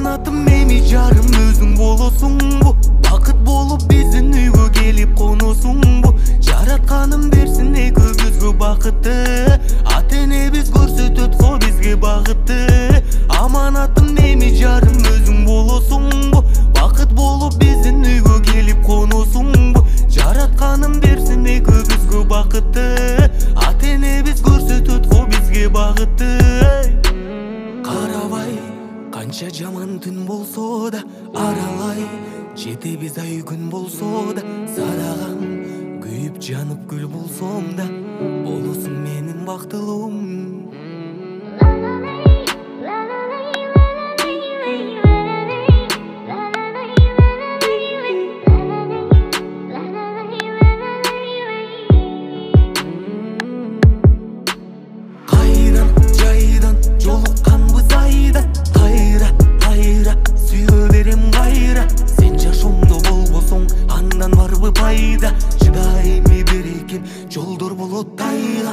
Аманатым эми жарым өзүң болосуңбу? Бакыт болуп биздин үйгө келип коносуңбу? Жаратканым берсин экөөбүзгө бакытты, ата энебиз көрсөтөт го бизге багытты. Аманатым эми жарым өзүң болосуңбу? Бакыт болуп биздин үйгө келип коносуңбу? Жаратканым берсин экөөбүзгө бакытты, ата энебиз көрсөтөт го бизге багытты. Карабай канча жаман түн болсо да, аралай жетебиз ай күн болсо да, садагам күйүп жанып күл болсом да, болосуң менин бактылуум. Кайдан жайдан жолукканбыз айдан, кайра кайра сүйө берем кайра. Сен жашоомдо болбосоң андан барбы пайда? Чыдай эми берекем жолдор болот тайга.